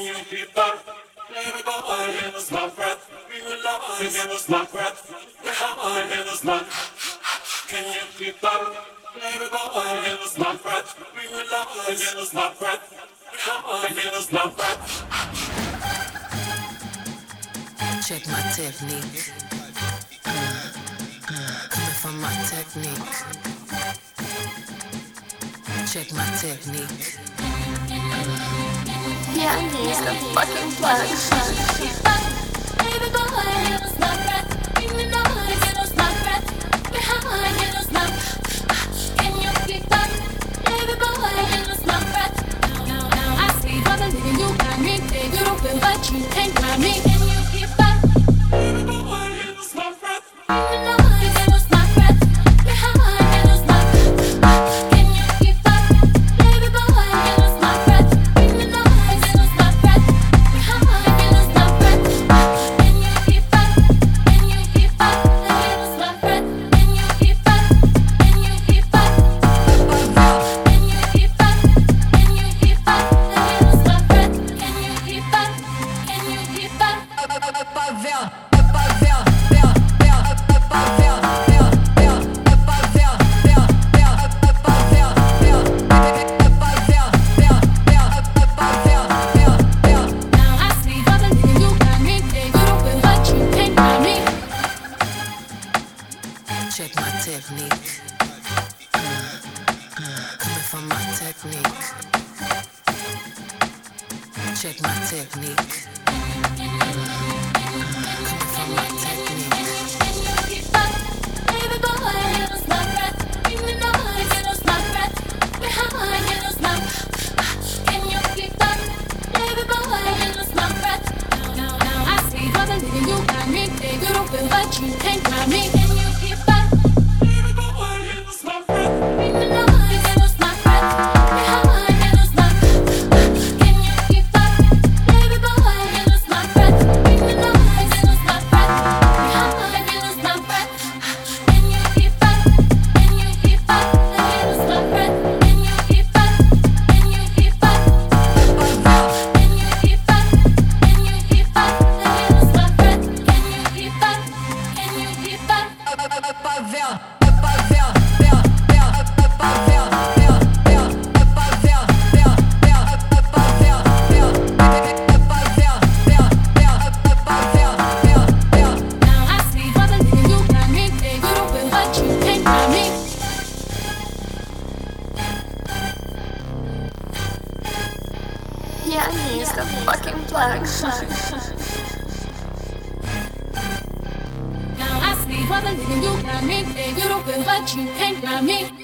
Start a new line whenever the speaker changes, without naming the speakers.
you keep up? Baby boy, give us my breath. We will always give us my breath. Come on, give us my. Can you keep up? Baby boy, give us my breath. We will always give us my breath. Come on, give us my breath.
Check my technique. Coming from my technique. Check my technique.
Yeah, he's the fucking plug.
Baby boy, give us my breath. Give me no money, give us my breath. Come on, give us my. Can you keep up? Baby boy, give us my breath. Now I see how the nigga you got me. Baby, you don't feel but you ain't got me. Can you keep up?
Baby boy, give us my breath.
Give me no money, give us my breath. Come on, give us my. Can you keep up? Baby boy, give us my breath. Give me no money, give us my breath. Come on, give us my breath. Can you keep up? Can you keep up? Give us my breath. Can you keep up? Can you keep up? Can you keep up? Can you keep up? Give us my breath. Can you keep up? Can you keep up? Now I see how the nigga you got me. Baby, you don't feel but you ain't got me.
Check my technique. Coming from my technique. Check my technique. Coming from my technique.
Can you keep up? Baby boy, give us my breath. Give me no money, give us my breath. Come on, give us my. Can you keep up? Baby boy, give us my breath. Now I see how the nigga you got me. Baby, you don't feel but you ain't got me. Can you keep up?
Baby boy, give us my breath.
Give me no money, give us my breath. Come on, give us my. Can you keep up? Baby boy, give us my breath. Give me no money, give us my breath. Come on, give us my breath. Can you keep up? Can you keep up? Give us my breath. Can you keep up? Can you keep up? Can you keep up? Can you keep up? Give us my breath. Can you keep up? Can you keep up? Now I see how the nigga you got me. Baby, you don't feel but you ain't got me.
Yeah, he's the fucking plug.
Now I see how the nigga you got me. Baby, you don't feel but you ain't got me.